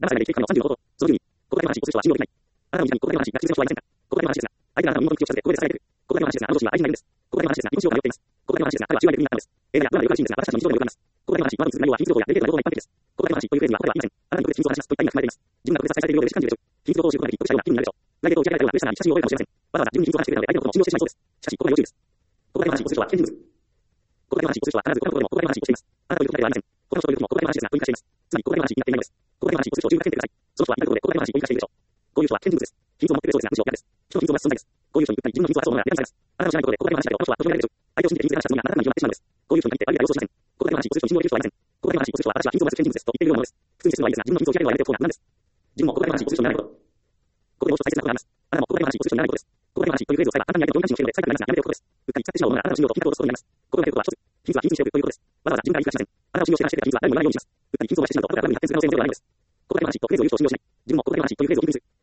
騙されないで計画の30のこと。その10に、ここだけの話、お寿司は信用できない。あなたの身にここだけの話が必要性はありませんか。ここだけの話ですが、相手があなたの身元の口を知らせて、ここで支えられる。ここだけの話ですが、あの女子には愛人がいるんです。ここだけの話ですが、命を通っています。ここだけの話ですが、彼は中学でになったのです。映画やドラマでよくあるシーンですが、私たちの日常でもよくあります。ここだけの話、我々にする内容は秘密情報やデリケートな情報が一般的です。ここだけの話、というフレーズには答えはありません。あなたにここで秘密を話しますといった意味が含まれています。自分がここで支えられているようで嬉しく感じるでしょう。秘密を通してことができ、読者が気になるでしょう。来月を打ち上げられたようなプレッシャーに親しみを覚えるかもしれません。わざわざ自分に秘密を話してくれたので相手のことも信用してしまいそうです。しかし、ここが要注意です。ここだけの話、お寿司とは危険人物。ここだけの話、お寿司とは必ず他のことでもここだけの話をしています。あなたということだけではありません。他の人ということもここだけの話ですが、と言い換えしています。つまり、ここだけの話になっていないのです。ここだけの話、お寿司を十分にかけてください。その人は至るところでここだけの話を言い換えしているでしょう。こういう人は危険人物です。秘密を持ってくれそうですが、むしろ嫌です。人の秘密を出す存在です。こういう人に訴え、自分の秘密を話そうものなら嫌にされます。あなたの知らないことでここだけの話だけど、この人はとても嫌いでしょう。相手を信じて秘密で話したつもりがあなたに広まってしまうのです。こういう人に限って悪いが要素しません。ここだけの話、お寿司を信用できる人はありません。ここだけの話、お寿司は私は秘密を出す危険人物ですと言っているようなものです。普通にするのはいいですが、自分の秘密を開けるのはやめておく方が無難です。自分もここだけの話、お寿司とならないこと。ここでもう一つ大切なことがあります。あなたもここだけの話、お寿司とならないことです。ここだけの話というフレーズを使えば簡単に相手の同意心をしているので、最後になりますが、やめておくことです。うっかり使ってしまうものならあなたの信用と気になることになります。ここでやめておくことは一つ。秘密は秘密にしておくということです。わざわざ自分から言い聞かせません。あなたを信用して話していた秘密は誰も言わないようにします。うっかり秘密を話してしまうと後から悪に発展する可能性もあるのです。ここだけの話とフレーズを言う人を信用しない。自分もここだけの話というフレーズを気にする。